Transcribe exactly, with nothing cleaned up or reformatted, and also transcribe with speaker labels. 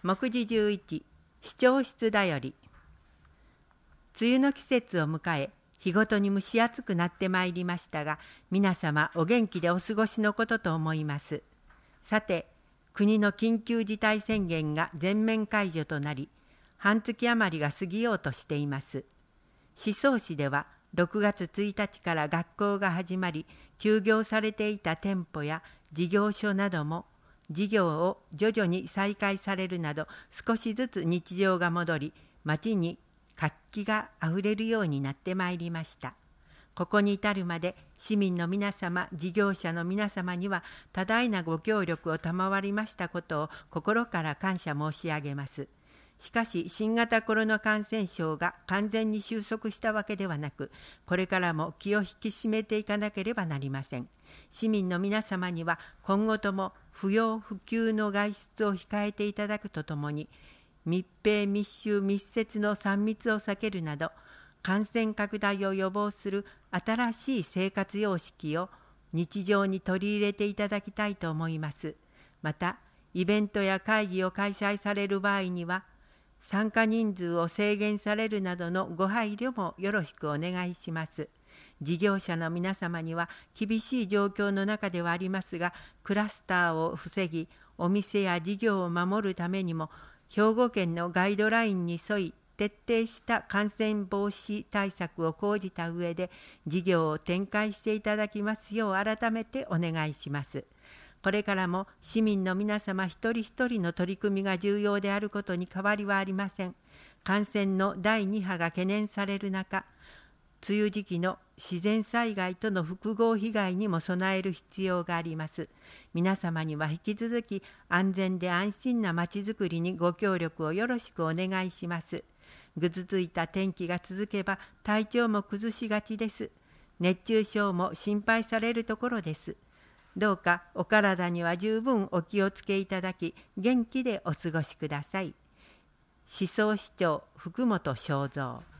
Speaker 1: 目次じゅういち、市長室だより。梅雨の季節を迎え、日ごとに蒸し暑くなってまいりましたが、皆様お元気でお過ごしのことと思います。さて、国の緊急事態宣言が全面解除となり、半月余りが過ぎようとしています。宍粟市ではろくがつついたちから学校が始まり、休業されていた店舗や事業所なども事業を徐々に再開されるなど、少しずつ日常が戻り、街に活気があふれるようになってまいりました。ここに至るまで市民の皆様、事業者の皆様には多大なご協力を賜りましたことを心から感謝申し上げます。しかし、新型コロナ感染症が完全に収束したわけではなく、これからも気を引き締めていかなければなりません。市民の皆様には今後とも不要不急の外出を控えていただくとともに、密閉密集密接のさん密を避けるなど、感染拡大を予防する新しい生活様式を日常に取り入れていただきたいと思います。また、イベントや会議を開催される場合には、参加人数を制限されるなどのご配慮もよろしくお願いします。事業者の皆様には厳しい状況の中ではありますが、クラスターを防ぎ、お店や事業を守るためにも、兵庫県のガイドラインに沿い、徹底した感染防止対策を講じた上で、事業を展開していただきますよう改めてお願いします。これからも市民の皆様一人一人の取り組みが重要であることに変わりはありません。感染のだいに波が懸念される中、梅雨時期の自然災害との複合被害にも備える必要があります。皆様には引き続き安全で安心なまちづくりにご協力をよろしくお願いします。ぐずついた天気が続けば体調も崩しがちです。熱中症も心配されるところです。どうかお体には十分お気をつけいただき、元気でお過ごしください。宍粟市長福本正三。